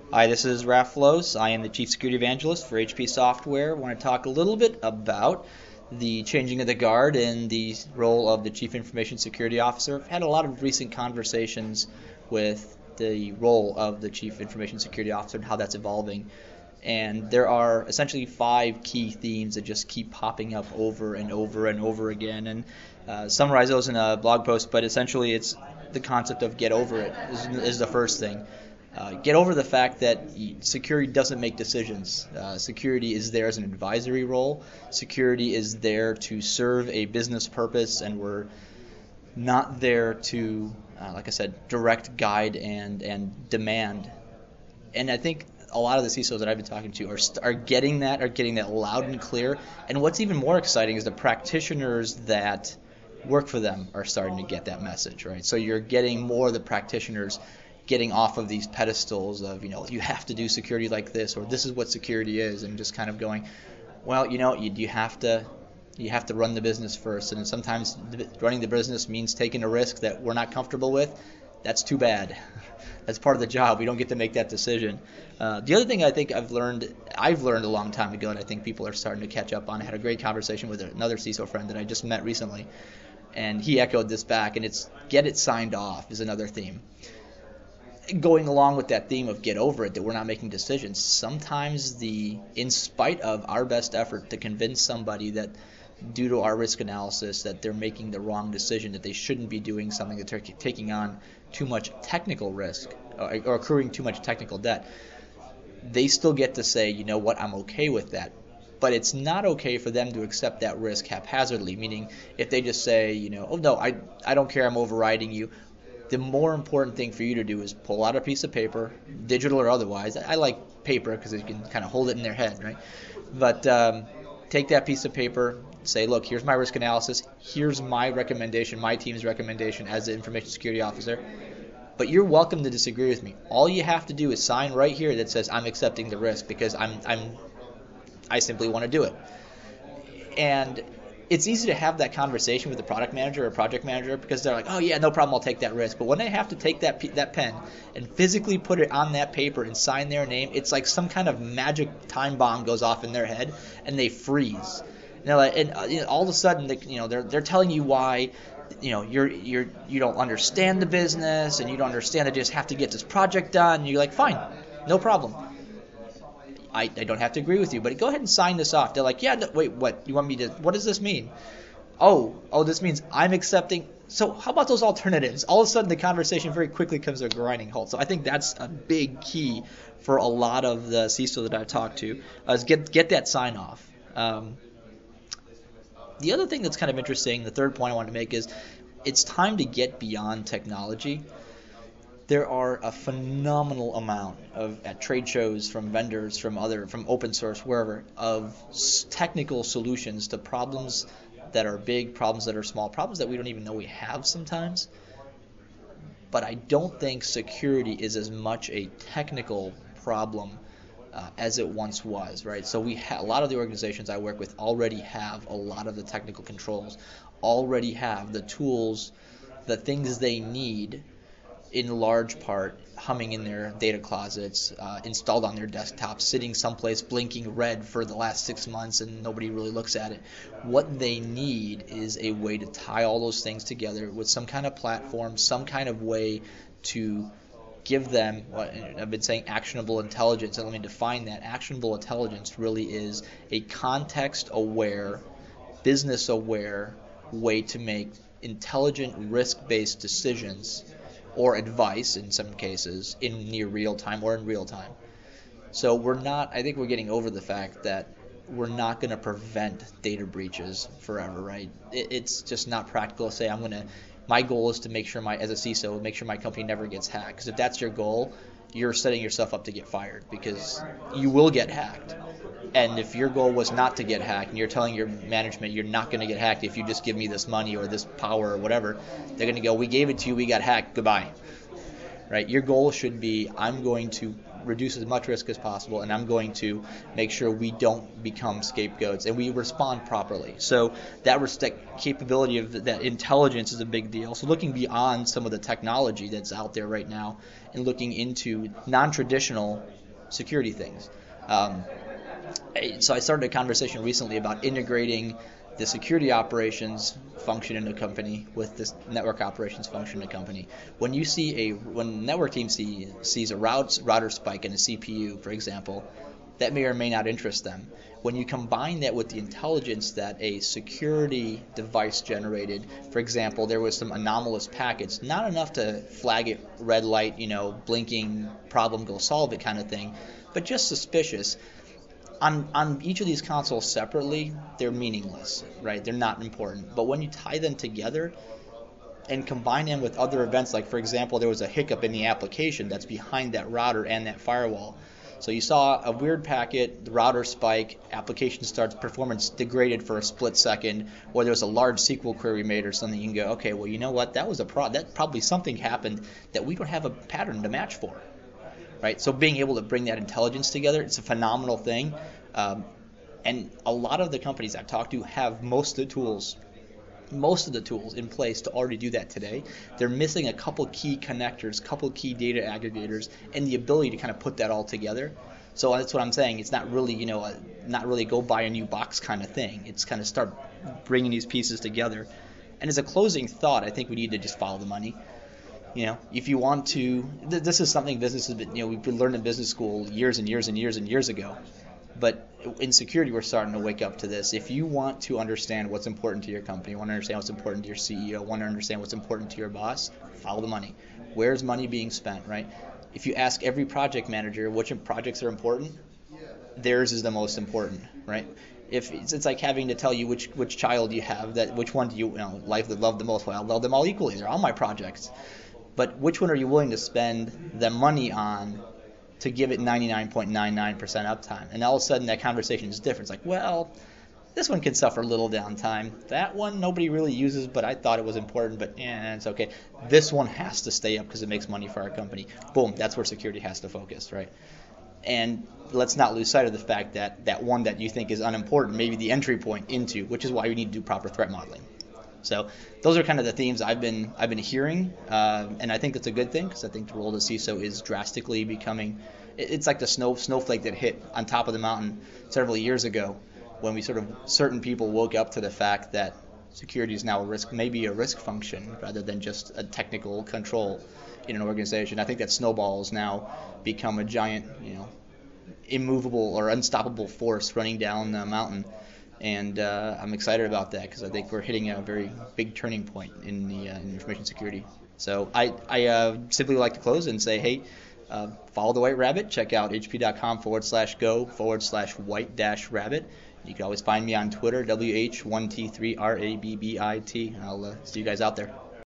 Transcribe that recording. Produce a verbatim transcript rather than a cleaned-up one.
Hi, this is Raf Los. I am the Chief Security Evangelist for H P Software. I want to talk a little bit about the changing of the guard and the role of the Chief Information Security Officer. I've had a lot of recent conversations with the role of the Chief Information Security Officer and how that's evolving. And there are essentially five key themes that just keep popping up over and over and over again. And uh, summarize those in a blog post, but essentially it's the concept of get over it is, is the first thing. Uh, get over the fact that security doesn't make decisions. Uh, security is there as an advisory role. Security is there to serve a business purpose, and we're not there to, uh, like I said, direct, guide, and and demand. And I think a lot of the C I S Os that I've been talking to are are getting that, are getting that loud and clear. And what's even more exciting is the practitioners that work for them are starting to get that message, right? So you're getting more of the practitioners getting off of these pedestals of, you know, you have to do security like this, or this is what security is, and just kind of going, well, you know, you, you have to you have to run the business first, and sometimes running the business means taking a risk that we're not comfortable with. That's too bad. That's part of the job. We don't get to make that decision. Uh, the other thing I think I've learned, I've learned a long time ago, and I think people are starting to catch up on. I had a great conversation with another C I S O friend that I just met recently, and he echoed this back, and it's get it signed off is another theme. Going along with that theme of get over it, that we're not making decisions, sometimes the, in spite of our best effort to convince somebody that due to our risk analysis that they're making the wrong decision, that they shouldn't be doing something, that they're taking on too much technical risk or, or accruing too much technical debt, they still get to say, you know what, I'm okay with that. But it's not okay for them to accept that risk haphazardly, meaning if they just say, you know, oh no, I, I don't care, I'm overriding you. The more important thing for you to do is pull out a piece of paper, digital or otherwise. I like paper because you can kind of hold it in their head, right? But um, take that piece of paper, say, look, here's my risk analysis, here's my recommendation, my team's recommendation as the information security officer. But you're welcome to disagree with me. All you have to do is sign right here that says I'm accepting the risk because I'm I'm I simply want to do it. And it's easy to have that conversation with the product manager or project manager because they're like, oh yeah, no problem, I'll take that risk. But when they have to take that that pen and physically put it on that paper and sign their name, it's like some kind of magic time bomb goes off in their head and they freeze. And they're like, and uh, you know, all of a sudden, they, you know, they're they're telling you why, you know, you're you're you don't understand the business and you don't understand that you just have to get this project done. And you're like, fine, no problem. I, I don't have to agree with you, but go ahead and sign this off. They're like, yeah, no, wait, what? You want me to, what does this mean? Oh, oh, this means I'm accepting. So how about those alternatives? All of a sudden the conversation very quickly comes to a grinding halt. So I think that's a big key for a lot of the C I S Os that I've talked to, uh, is get, get that sign off. Um, the other thing that's kind of interesting, the third point I want to make is it's time to get beyond technology. There are a phenomenal amount of at trade shows from vendors, from other, from open source, wherever, of technical solutions to problems that are big, problems that are small, problems that we don't even know we have sometimes. But I don't think security is as much a technical problem uh, as it once was, right? So we ha- a lot of the organizations I work with already have a lot of the technical controls, already have the tools, the things they need in large part humming in their data closets, uh, installed on their desktops, sitting someplace blinking red for the last six months and nobody really looks at it. What they need is a way to tie all those things together with some kind of platform, some kind of way to give them, what I've been saying, actionable intelligence, and let me define that. Actionable intelligence really is a context-aware, business-aware way to make intelligent, risk-based decisions or advice in some cases in near real time or in real time. So we're not, I think we're getting over the fact that we're not going to prevent data breaches forever, right? It, it's just not practical to say I'm going to, my goal is to make sure my, as a C I S O, make sure my company never gets hacked. Because if that's your goal, you're setting yourself up to get fired because you will get hacked. And if your goal was not to get hacked and you're telling your management you're not going to get hacked if you just give me this money or this power or whatever, they're going to go, we gave it to you, we got hacked, goodbye. Right? Your goal should be, I'm going to reduce as much risk as possible and I'm going to make sure we don't become scapegoats and we respond properly. So that, that capability of that intelligence is a big deal. So looking beyond some of the technology that's out there right now and looking into non-traditional security things. Um, so I started a conversation recently about integrating the security operations function in a company with this network operations function in a company. When you see a when network team see, sees a route, router spike in a C P U, for example, that may or may not interest them. When you combine that with the intelligence that a security device generated, for example, there was some anomalous packets, not enough to flag it red light, you know, blinking, problem, go solve it kind of thing, but just suspicious. On, on each of these consoles separately, they're meaningless, right? They're not important. But when you tie them together and combine them with other events, like, for example, there was a hiccup in the application that's behind that router and that firewall. So you saw a weird packet, the router spike, application starts, performance degraded for a split second, or there was a large S Q L query made or something. You can go, okay, well, you know what? That was a pro- that probably something happened that we don't have a pattern to match for. Right, so being able to bring that intelligence together, it's a phenomenal thing. Um, and a lot of the companies I've talked to have most of the tools, most of the tools in place to already do that today. They're missing a couple key connectors, couple key data aggregators, and the ability to kind of put that all together. So that's what I'm saying. It's not really, you know, a, not really go buy a new box kind of thing. It's kind of start bringing these pieces together. And as a closing thought, I think we need to just follow the money. You know, if you want to, th- this is something businesses, you know, we've been learning in business school years and years and years and years ago. But in security, we're starting to wake up to this. If you want to understand what's important to your company, want to understand what's important to your C E O, want to understand what's important to your boss, follow the money. Where's money being spent, right? If you ask every project manager which projects are important, theirs is the most important, right? If it's, it's like having to tell you which which child you have, that which one do you, you know, life that love the most. Well, I love them all equally. They're all my projects. But which one are you willing to spend the money on to give it ninety-nine point nine nine percent uptime? And all of a sudden that conversation is different. It's like, well, this one can suffer a little downtime. That one nobody really uses, but I thought it was important, but yeah, it's okay. This one has to stay up because it makes money for our company. Boom, that's where security has to focus, right? And let's not lose sight of the fact that that one that you think is unimportant may be the entry point into, which is why you need to do proper threat modeling. So those are kind of the themes I've been I've been hearing, uh, and I think that's a good thing because I think the role of the C I S O is drastically becoming. It's like the snow snowflake that hit on top of the mountain several years ago, when we sort of certain people woke up to the fact that security is now a risk, maybe a risk function rather than just a technical control in an organization. I think that snowball has now become a giant, you know, immovable or unstoppable force running down the mountain. And uh, I'm excited about that because I think we're hitting a very big turning point in the uh, in information security. So I, I uh, simply like to close and say, hey, uh, follow the White Rabbit. Check out hp.com forward slash go forward slash white dash rabbit. You can always find me on Twitter, W H one T three R A B B I T. I'll uh, see you guys out there.